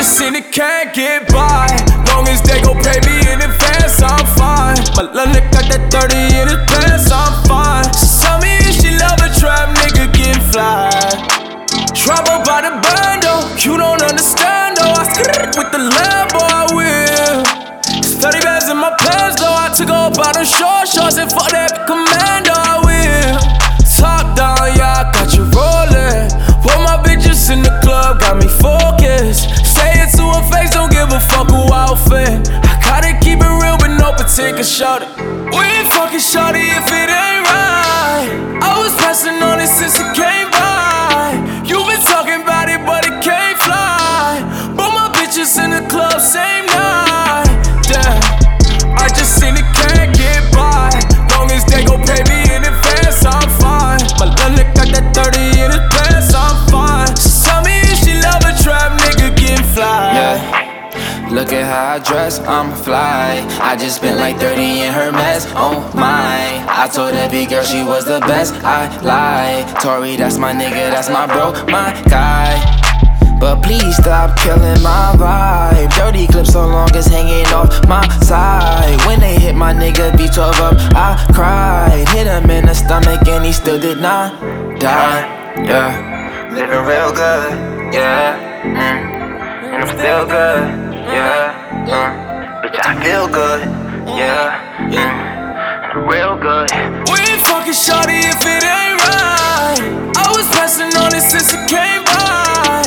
just in it, can't get by. Long as they gon' pay me in advance, I'm fine. My love got that 30 in advance, I'm fine. She tell me if she love a trap nigga getting fly. Trouble by the bando, you don't understand though. I skirt with the Lambo, I will. It's 30 bands in my pants though. I took off by the shorts and fuck that commando, I will. Top down, yeah, I got you rolling. Put my bitches in the club, got me focused. Say it to her face, don't give a fuck who outfit. I gotta keep it real, but no particular shorty. We ain't fucking shorty if it ain't right. I was passing on it since it came by. You been talking about it, but it can't fly. Put my bitches in the club, same night. Damn, I just seen it, can't get by. Long as they gon' pay me in advance, I'm fine. My love got that 30 in advance, I'm fine. She tell me if she love a trap nigga getting fly. Yeah, look at how I dress, I'm fly. I just spent like 30 in her mess, oh my. I told that big girl she was the best, I lied. Tory, that's my nigga, that's my bro, my guy. But please stop killing my vibe. Dirty clip so long it's hanging off my side. When they hit my nigga V12 up, I cried. Hit him in the stomach and he still did not die. Yeah, living real good, yeah. And I'm still good, yeah. Bitch, I feel good, yeah. And I'm real good. We ain't fucking shorty if it ain't right. I was passing on it since it came by.